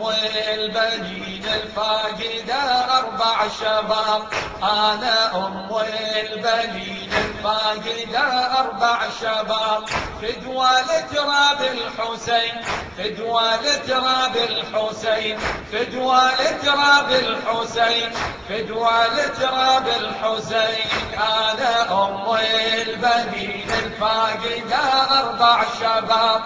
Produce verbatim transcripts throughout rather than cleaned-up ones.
البنين الفاقدة أربع شباب. أنا أم البنين الفاقدة أربع شباب. فدوى لتراب الحسين، فدوى لتراب الحسين، فدوى لتراب الحسين، فدوى لتراب الحسين. أنا أم البنين الفاقدة أربع شباب.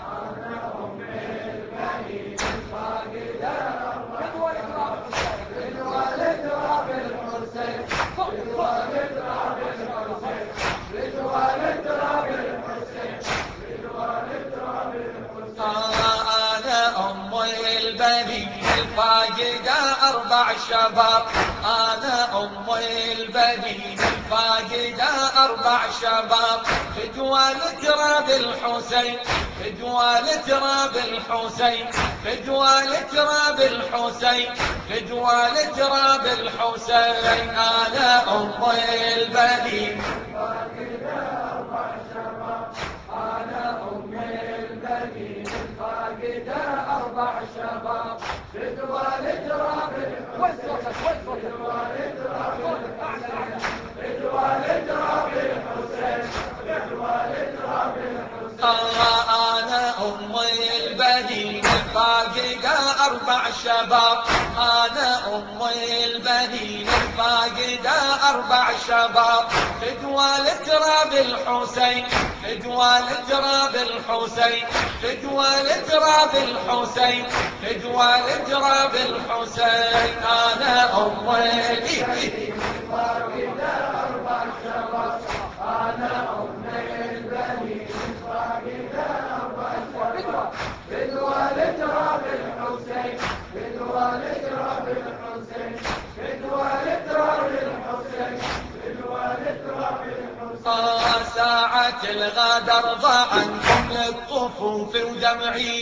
أنا أم البنين الفاقدة أربع شباب. أنا أم البنين الفاقدة أربع شباب. فدوى لتراب الحسين، فدوى لتراب الحسين، فدوى لتراب الحسين، فدوى لتراب الحسين. أنا أم البنين الفاقدة أربع شباب. أنا أم البنين الفاقدة أربع شباب. فدوى لتراب الحسين، فدوى لتراب الحسين، فدوى لتراب الحسين، فدوى لتراب الحسين. أنا أم البنين الفاقدة أربع شباب. أنا أم البنين الفاقدة أربع شباب. فدوى لتراب الحسين، فدوى لتراب الحسين، فدوى لتراب الحسين، فدوى لتراب الحسين. أنا أم البنين الفاقدة أربع شباب. أنا أم البنين الفاقدة أربع شباب. فدوى لتراب الحسين، فدوى لتراب الحسين، فدوى لتراب الحسين، فدوى لتراب الحسين. ساعة الغدر ضاع عنكم للطفوف ودمعي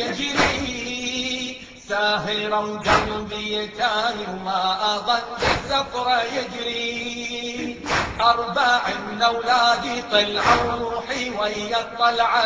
يجري ساهرا وقلبي يتاني وما أظن السفر يجري. أربعين أولادي طلعوا روحي ويا الطلعة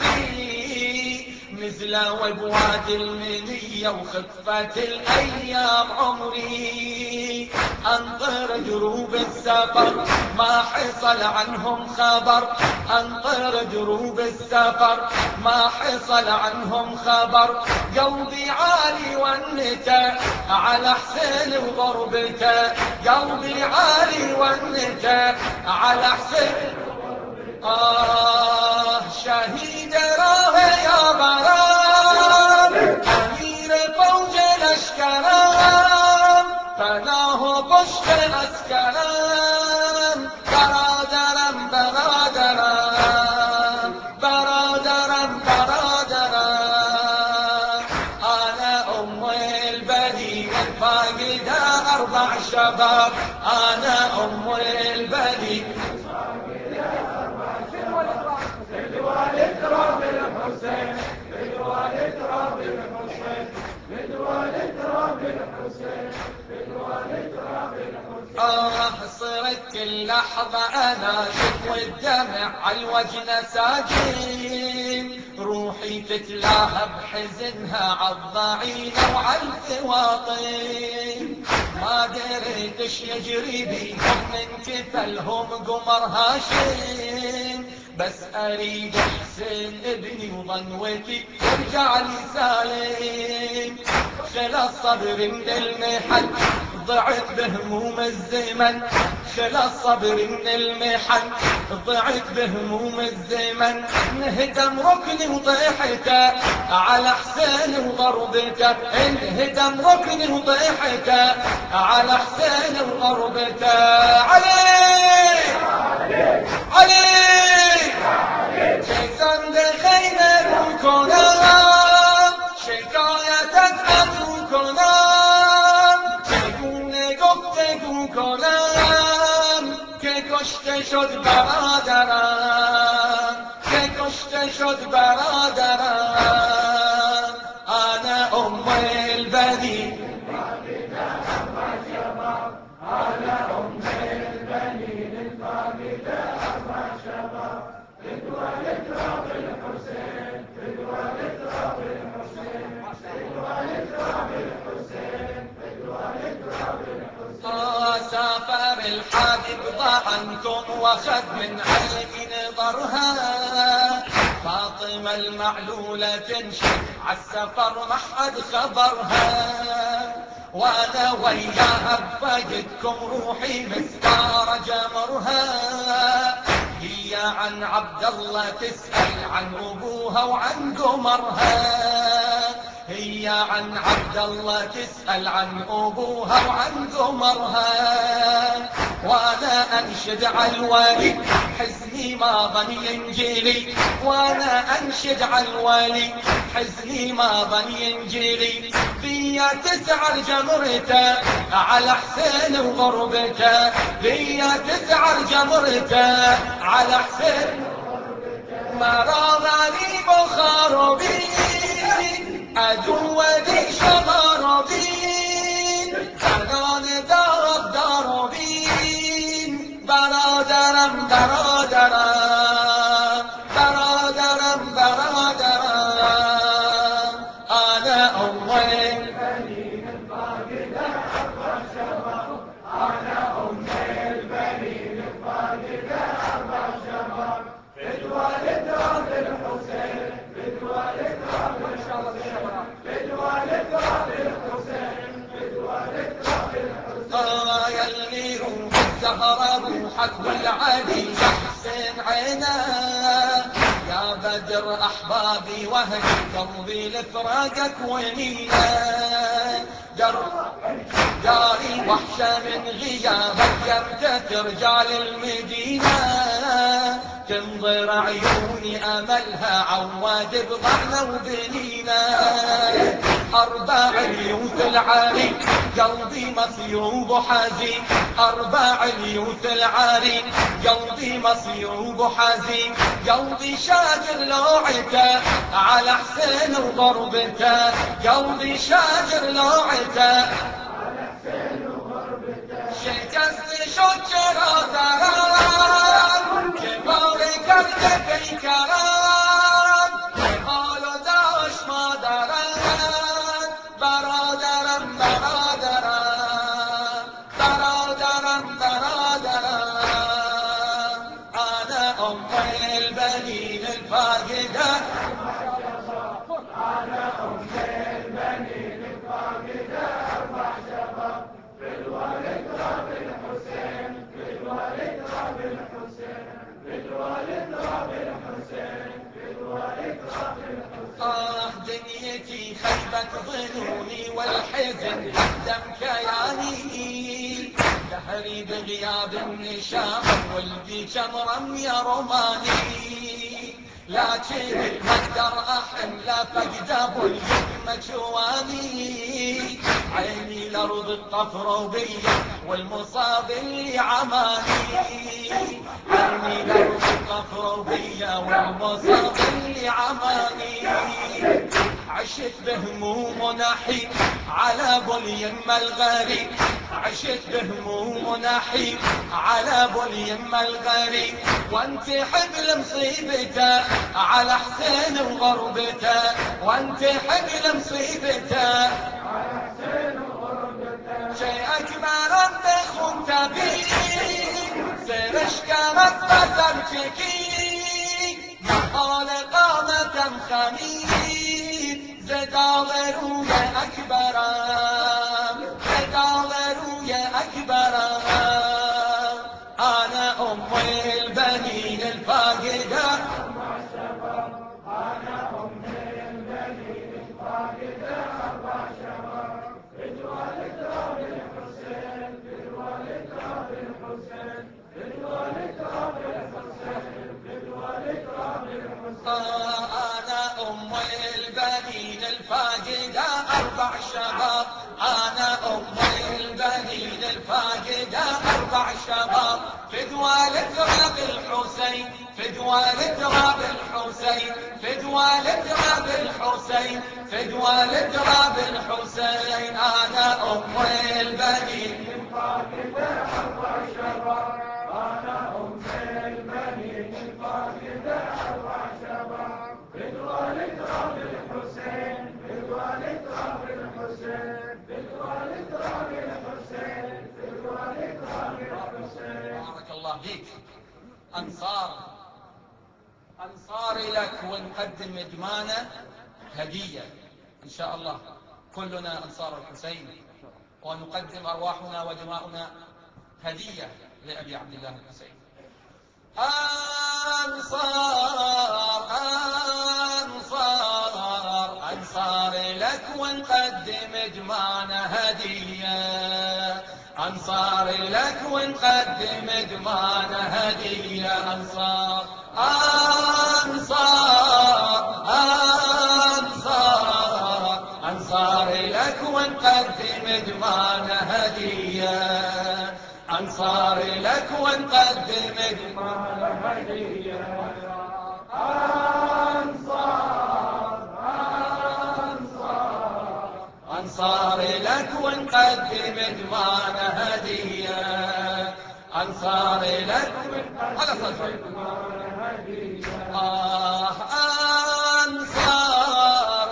تسري. نزلوا بوادي المنية وخفت الأيام عمري. أنطر دروب السفر ما حصل عنهم خبر، أنطر دروب السفر ما حصل عنهم خبر. قلبي عالي والنتا على حسين وغربته، قلبي عالي والنتا على حسين. آه شهيد راه يا غرام، أمير فوج الأشكرام، فناه بشت أسكرام. برادرم برادرم، برادرم برادرم. أنا أم البنين الفاقدة أربع شباب. أنا أم البنين فدوى لتراب الحسين، فدوى لتراب الحسين، فدوى لتراب الحسين، فدوى لتراب الحسين. آه صرت كل لحظة أناشد والدمع على الوجه ساجين. روحي تتلاهى بحزنها عالضعينة وعلى الفواطين. ما دريت ايش يجري بيهم من كفلهم قمر هاشم. بس أريد حسين ابني وظنوتي يرجع لي سالم. خلا الصبر من المحن ضعت بهموم الزمن، خلا الصبر من المحن ضعت بهموم الزمن. انهدم ركني وطيحته على حسين وضربته، انهدم ركني وطيحته على حسين وضربته. علي علي جيسان دخينا رو کنم، شکایتت از او کنم، چگونه گفتگو کنم که کشته شد برادرم، که کشته شد برادرم. انا ام البنین أنا أم البنين الفاقدة أربع شباب. فدوى لتراب الحسين، فدوى لتراب الحسين، فدوى لتراب الحبيب ضعنكم واخذ من عين نظرها. فاطمة المعلولة تمشي عالسفر ما حد خبرها. وانا وياها بفقدكم روحي مستار جمرها. هي عن عبد الله تسأل عن ابوها وعن قمرها. هي عن عبد الله تسأل عن أبوها وعن قمرها. وأنا أنشد على الوالي حزني ما ظن ينجلي. وأنا أنشد على الوالي حزني ما ظن ينجلي. بيا تسعر جمرته على حسين وغربته. بيا تسعر جمرته على حسين مرا غريب وخاربين. عدو ذي شماربين سنان دار داربين. برادرم برادرم برادرم برادرم. أنا أول البنين الفاقدة أربع شباب. أنا أم البنين الفاقدة أربع شباب. فدوى لتراب الحسين فدوى لتراب الحسين فدوى لتراب الحسين فدوى لتراب الحسين. آه يلي روح الزهرة روحك والعلي يا حسين عينا. يا بدر أحبابي وهدي قلبي لفراقك ونينا. داري وحشة من غيابك جردت رجال المدينة. تنظر عيوني أملها عواد بضعنا وبنينا. أربع اليوث العاري قلبي مصيوب حزين. أربع اليوث العاري قلبي مصيوب حزين. قلبي شاجر لوعته على حسين وضربته. قلبي شاجر لوعته شكست شجرة ثران. كبار كرد في كرام قالوا داش ما دران. برادرم برادرم برادرم برادرم. أنا أم البنين الفاقدة. أنا أم البنين الفاقدة أربع شباب. فدوى لتراب الحسين فدوى لتراب الحسين فدوى لتراب الحسين فدوى لتراب الحسين. آه دنيتي خيبت ظنوني والحزن هدم كياني. دهري بغياب النشام ولدي شمرا يا رماني. لكن المقدر أحن لا فقد أبو اليمة جواني. عيني لأرض الطفرة وبيا والمصاب اللي عماني. عيني لأرض الطفرة وبيا والمصاب اللي عماني. عشت بهموم ونحيب على ابو اليمه الغريب. عشت بهموم ونحيب على ابو اليمه الغريب. وانت حبل مصيبته على حسين وغربته. وانت حبل مصيبته على حسين وغربته. شيء اكبر انت خنت بيه. سرش كانت بسرتكي مقال قامة خميس. زدال روی اکبرم زدال روی اکبرم. انا ام البنين الفاقدة. أربع شباب. أنا أم البنين الفاقدة أربع شباب. فدوى لتراب الحسين فدوى لتراب الحسين فدوى لتراب الحسين فدوى لتراب الحسين. أنا أم البنين الفاقدة أربع شباب. أنا أم البنين الفاقدة أربع شباب. فدوى لتراب الحسين فدوى لتراب الحسين فدوى لتراب الحسين فدوى لتراب الحسين. أنا أم البنين الفاقدة أربع شباب. أنا أم البنين الفاقدة أربع شباب. فدوى لتراب الحسين فدوى لتراب الحسين فدوى لتراب الحسين فدوى لتراب الحسين. بيك أنصار أنصاري لك، ونقدم إدمانه هدية إن شاء الله. كلنا أنصار الحسين، ونقدم أرواحنا ودماؤنا هدية لأبي عبد الله الحسين. أنصار أنصار أنصار لك، ونقدم إدمانه هدية. أنصار لك ونقدم إدمانه هدية. أنصار أنصار أنصار أنصار لك ونقدم إدمانه هدية. أنصار لك ونقدم إدمانه هدية. أنصار أنصار أنصار لك ونقدم إدمانه هدية. أنصار لك ونقدم إدمانه هدية. آه أنصار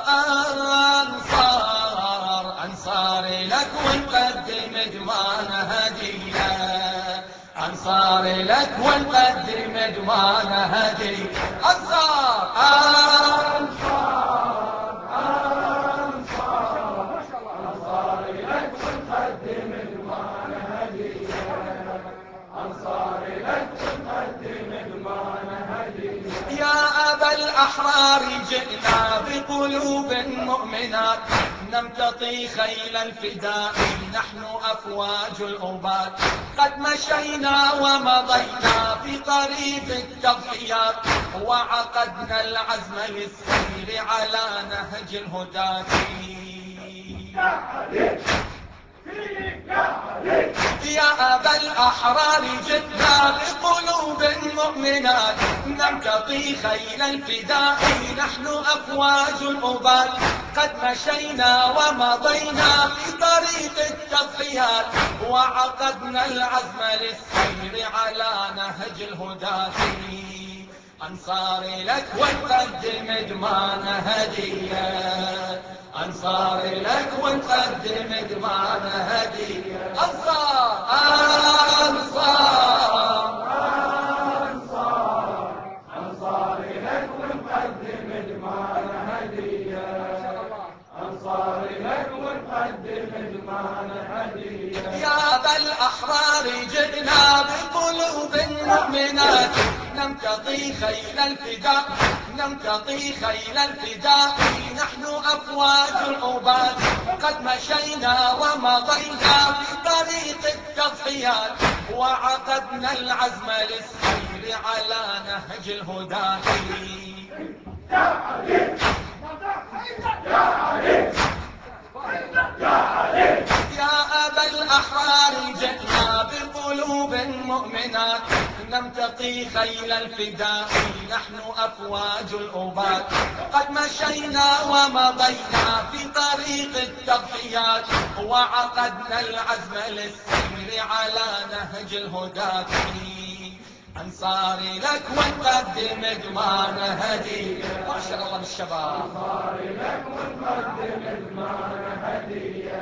أنصار أنصار لك ونقدم إدمانه هدية. أنصار لك ونقدم إدمانه هدية. أنصار أنصار أنصار أنصار لك ونقدم إدمانه هدية. أنصار لك ونقدم إدمانه هدية. يا أبا الأحرار جئنا بقلوب مؤمنات، نمتطي خيل الفداء نحن أفواج الأباد. قد مشينا ومضينا في طريق التضحيات، وعقدنا العزم للسير على نهج الهداة. يا أبا الأحرار جئنا بقلوب مؤمنات، نمتطي خيل الفداء نحن أفواج الأباد. قد مشينا ومضينا في طريق التضحيات، وعقدنا العزم للسير على نهج الهداة. أنصاري لك ونقدم إدمانه هدية. أنصاري لك ونقدم إدمانه هدية. أنصار أنصار أنصار أنصاري لك ونقدم إدمانه هدية. أنصاري لك ونقدم إدمانه هدية. يا أبا الأحرار جئنا بقلوب مؤمنات، نمتطي خيل الفداء نمتطي خيل الفداء نحن أفواج العباد. قد مشينا ومضينا في طريق التضحيات، وعقدنا العزم للسير على نهج الهداة. يا علي يا علي يا علي يا أبا الأحرار جئنا بقلوب مؤمنات، نمتطي خيل الفداء نحن أفواج الأباد. قد مشينا ومضينا في طريق التضحيات، وعقدنا العزم للسير على نهج الهداة. أنصاري لك ونقدم إدمانه هدية. ما شاء الله بالشباب. أنصاري لك ونقدم إدمانه هدية.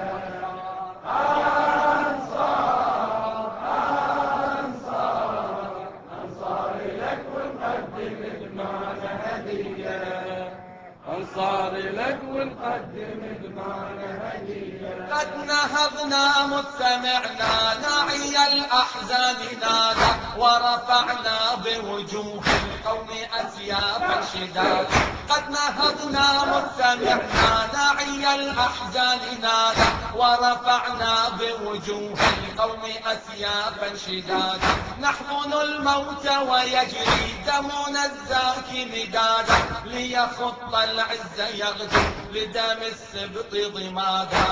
أنصار أنصار أنصاري لك ونقدم إدمانه هدية. أنصاري لك ونقدم إدمانه هدية. قد نهضنا مستمعنا ناعي الأحزان نادى، ورفعنا بوجوه القوم أسيافا شداد. قد نهضنا مستمعنا ناعي الأحزان نادى، ورفعنا بوجوه القوم أسيافا شداد. نحضن الموت ويجري دمنا الزاكي مدادا، ليخط العز يغدو لدم السبط ضمادا.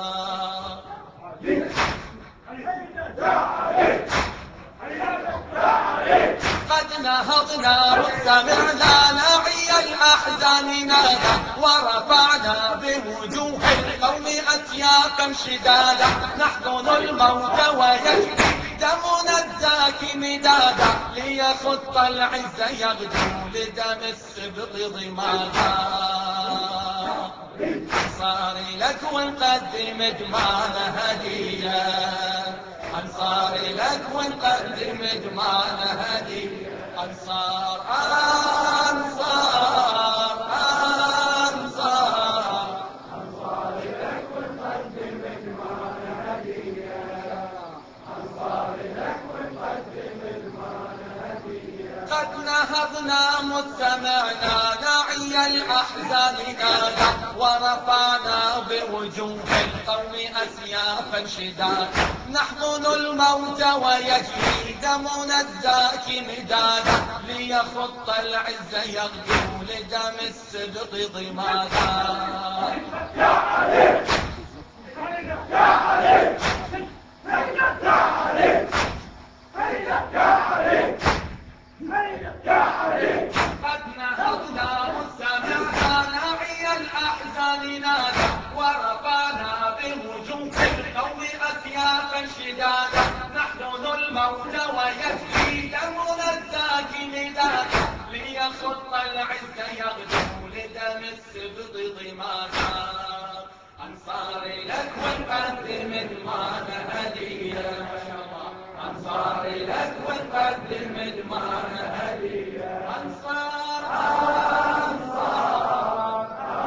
قد نهضنا مستمعنا ناعي الأحزان نادى، ورفعنا بوجوه القوم أسيافا شدادا. نحضن الموت ويجري دمنا الزاكي مدادا، ليخط العز يغدو لدم السبط ضمادا. أنصاري لك ونقدم إدمانه هدية. أنصاري لك ونقدم دمانا هدية. أنصار أنصار أنصار أنصاري لك ونقدم دمانا هدية. أنصاري لك ونقدم دمانا هدية. قد نهضنا مستمعنا ناعي الأحزان نادى ورفعنا بوجوه القوم أسيافا شدادا نحضن الموت ويجري دمنا الزاكي مدادا ليخط العز يغدو لدم السبط ضمادا. يا علي يا علي يا علي يا علي يا علي. قد نهضنا مستمعنا ناعي الأحزان نادى ورفعنا بوجوه القوم أسيافا شدادا نحضن الموت ويجري دمنا الزاكي مدادا ليخط العز يغدو لدم السبط ضمادا. أنصاري لك ونقدم دمانا هدية. أنصاري لك ونقدم دمانا هدية. أنصار أنصار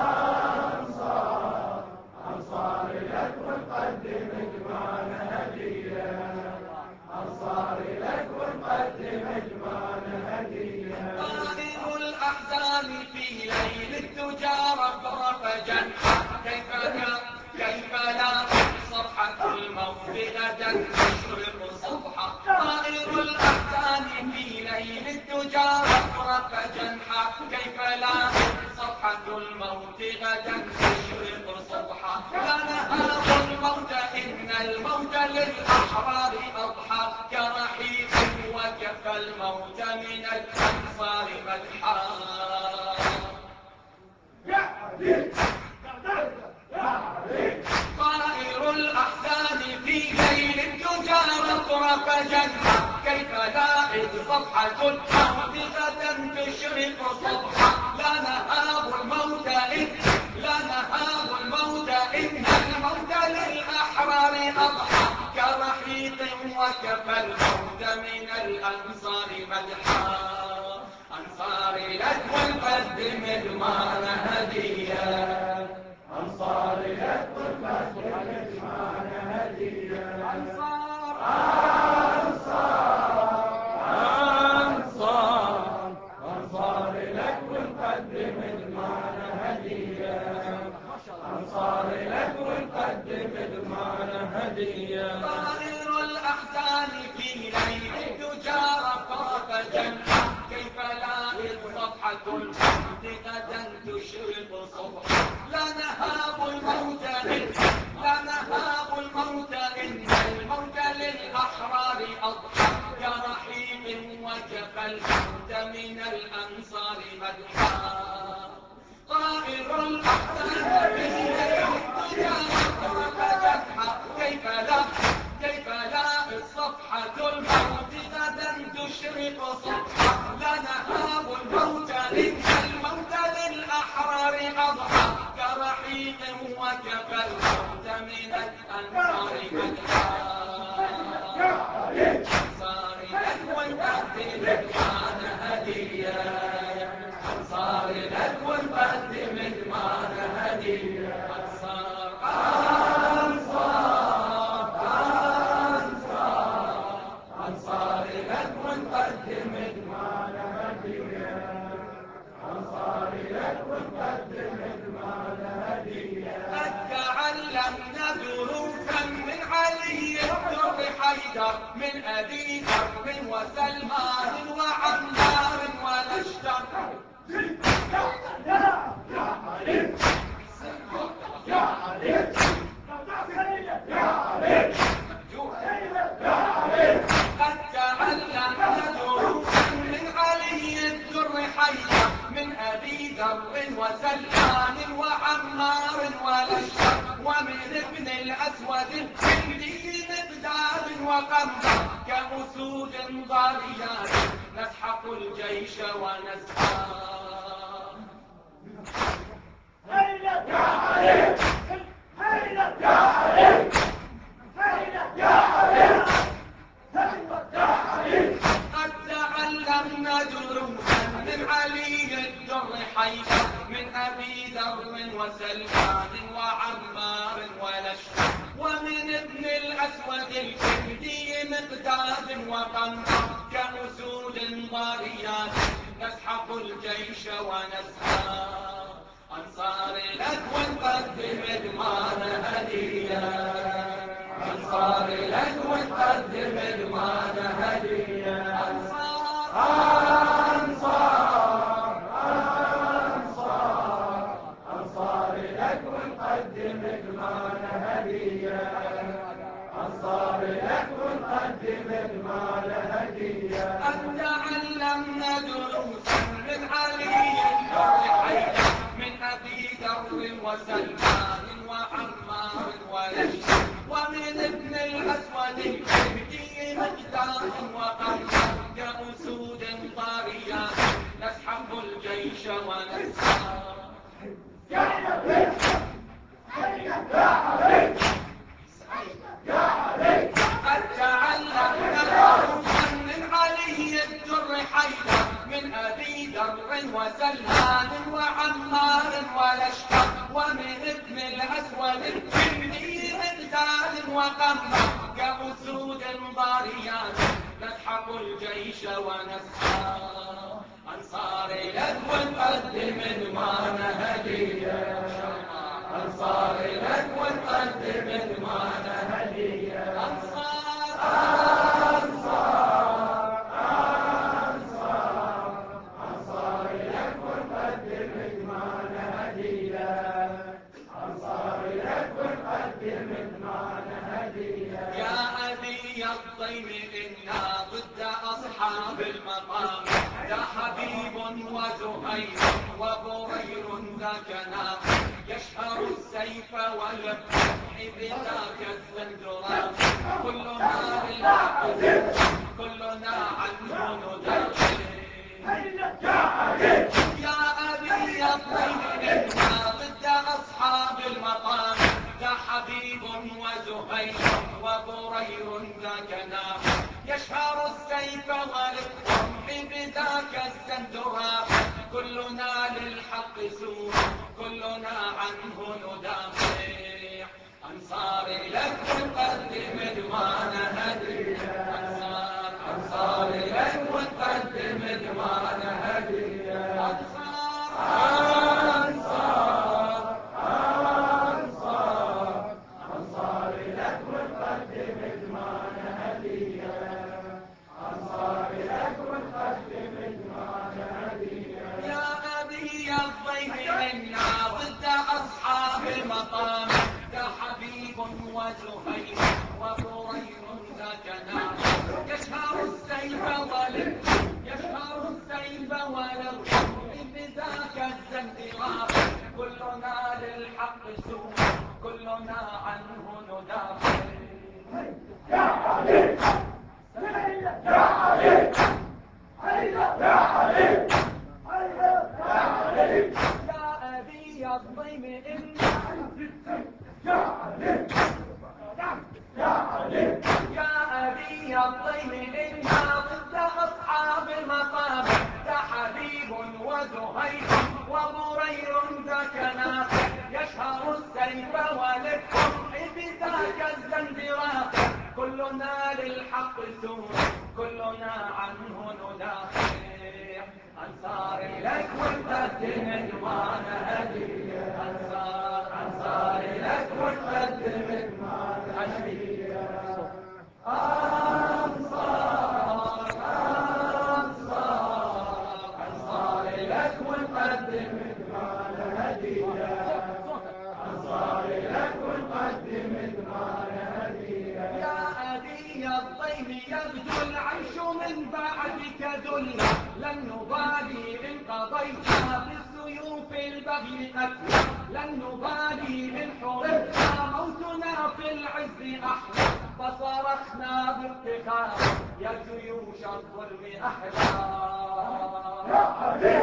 أنصار أنصاري لك ونقدم دمانا هدية. أنصاري لك ونقدم دمانا هدية. طائر الأحزان في ليل الدجى رفرف جنحا كيف لا كيف لا صرحة الموت غدا تشرق صبحا. طائر الأحزان في ليل الدجى رفرف جنحا كيف لا صرحة الموت غدا تشرق صبحا. لا نهاب الموت إن الموت للأحرار أضحى كرحيق وكفى الموت من الأنصار مدحا. يا علي يا علي. طائر الأحزان في ليل الدجى رفرف جنحا كيف لا إذ صفحة الموت غدا تشرق صبحا. لا نهاب الموت إن لا نهاب الموت إن الموت للأحرار أضحى كرحيق وكفى الموت من الأنصار مدحا. أنصاري لك ونقدم دمانا هدية. أنصاري لك ونقدم دمانا هدية. أنصار أنصار أنصاري لك ونقدم دمانا هدية. أنصاري لك ونقدم دمانا هدية. طائر الأحزان في ليل الدجى رفرف جنحا كيف لا إذ صفحة الموت غدا تشرق صبحا. لا نهاب الموت إن لا نهاب الموت إن الموت للأحرار أضحى كرحيم وكفى الموت من الأنصار مدحا. طائر الأحزان في ليل الدجى رفرف جنحا كيف لا كيف لا صفحة الموت غدا تشرق صبحا. لا نهاب الموت إن الموت للأحرار أضحى كرحيق وكفى الموت من الأنصار مدحا. أنصاري لك ونقدم دمانا هدية. أنصاري لك ونقدم دمانا هدية. أنصار أنصار أنصار أنصاري لك ونقدم دمانا هدية. أنصاري لك ونقدم دمانا هدية. قد تعلمنا دروسا من علي الدر حيدر من أبي ذر وسلمان وعمار ونشتر. يا علي يا علي يا علي يا علي. قد تعلمنا دروسا من علي الدر حيدر من أبي ذر وسلمان وعمار ونشتر ومن ابن الأسود الهندي مقداد وقمر كأسود ضاريات نسحق الجيش ونسعى. هيا يا علي هيا يا علي هيا يا علي. وسلمان وعمار ولشكر ومن ابن الأسود الكندي مقداد وقمر كأسود ضاريات نسحق الجيش ونسعى أنصار لك ونقدم إدمان هدية أنصار لك ونقدم إدمان هدية أنصار أنصار أنصار أنصار لك ونقدم إدمان هدية أنصار لك ونقدم إدمان هدية أن تعلمنا دروسا من علي الدر حيدر من أبي ذر وسلمان وعمار ولشكر ومن ابن الأسود الكندي مقداد وقمر كأسود طاريات نسحق الجيش ونسعى يا علي يا علي يا علي قد تعلمنا دروسا من علي الدر حيدر من أبي ذر وسلمان وعمار ولشكر ومن ابن الأسود الكندي مقداد وقمر كأسود ضاريات نسحق الجيش ونسعى أنصار لك ونقدم إدمان هدية أنصار لك ونقدم إدمان هدية أنصار أنصار أنصار أنصار لك ونقدم إدمان هدية أنصار لك ونقدم إدمان هدية يا أبي الطيب إنا ضد أصحاب المقام يا حبيب وزهير وبرير ذاك نام يشهر السيف والرمح بذاك الزندرام كلنا للحق كلنا عنه ندافع يا علي يا أبي الطيب إنا ضد أصحاب المقام يا حبيب وزهير وبرير ذاك نام يشهر السيف والرمح بذاك الزندرام كلنا للحق سور كلنا عنه ندافع أنصار لك ونقدم إدمان هدية أنصار أنصار لك ونقدم إدمان هدية أنصار أنصار أنصار أنصار لك ونقدم إدمان هدية أنصار لك ونقدم إدمان هدية يا أبي الضيف إنا ضد أصحاب المقام يا حبيب وزهير وبرير ذاك نام يشهر السيف والرمح يشهر السيف والرمح بذاك الزندرام كلنا للحق سور كلنا عنه ندافع يا علي يا علي يا علي يا علي يا أبي الضيم إنا يا علي يا علي يا أبي الضيم إنا ضد أصحاب المقام يا حبيب وزهير وبرير ذاك ناصر يشهر السيف والرمح بذاك الزندرام كلنا للحق سور كلنا عنه ندافع أنصار لك ونقدم إدمان هدية أنصار أنصار لك ونقدم إدمان هدية أنصار أنصار أنصار لك ونقدم إدمان هدية أنصار لك ونقدم إدمان هدية يا أبي الضيم يبدو العيش من بعدك ذلة لن نبالي إن قضينا بالسيوف البغي قتلا لن نبالي إن حرمنا موتنا في العز أحلى فصرخنا بافتخار يا جيوش الظلم أحلى يا علي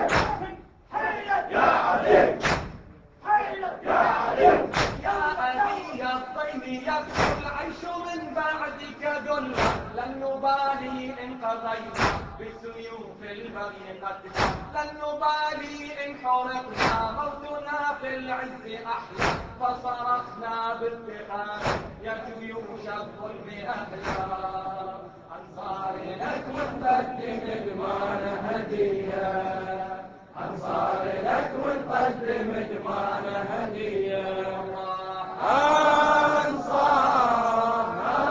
يا علي يا علي يا أبي الطيب يبدو العيش من بعدك ذلا لن نبالي إن قضينا بسيوف البغي قتلا لن نبالي إن حرقنا موتنا في العز أحيا فصرخنا بافتخار يا جيوش الظلم أهلا أنصار لك ونقدم دمانا هدية أنصار لك ونقدم دمانا هدية أنصار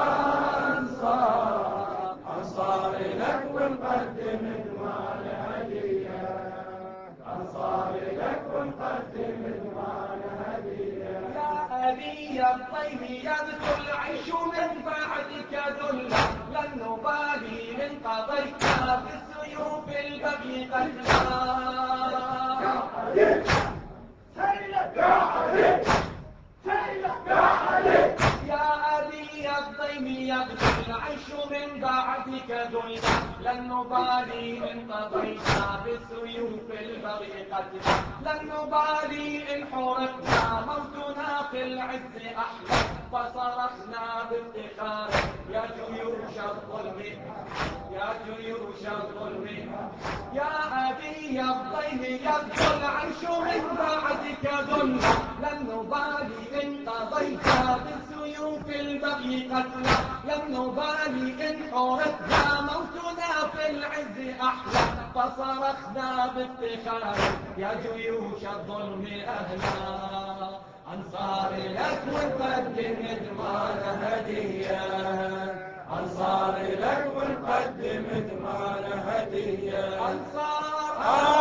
أنصار أنصار لك ونقدم دمانا هدية أنصار لك ونقدم دمانا هدية يا أبي الطيب يبدو العيش من بعدك ذلا لن نبالي من قضيتنا بالسيوف البغي قتلا يا علي سيلك يا علي سيلك يا علي يا أبي الضيم يبدو العيش من بعدك ذلا لن نبالي من قضيتنا بالسيوف البغي قتلا لن نبالي إن حرقنا موتنا في العز أحلى فصرخنا بافتخار يا جيوش الظلم يا جيوش الظلم يا أبي الضيم يبدو العيش من بعدك ذلا لن نبالي إن قضيتنا بالسيوف البغي قتلا لن نبالي إن حرقنا موتنا في العز أحلى فصرخنا بافتخار يا جيوش الظلم أهلا أنصار لك ونقدم دمانا هدية أنصار لك ونقدم دمانا هدية أنصار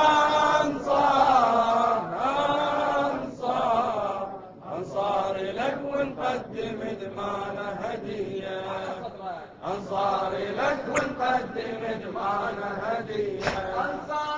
أنصار أنصار أنصار لك ونقدم دمانا هدية أنصار لك ونقدم دمانا هدية أنصار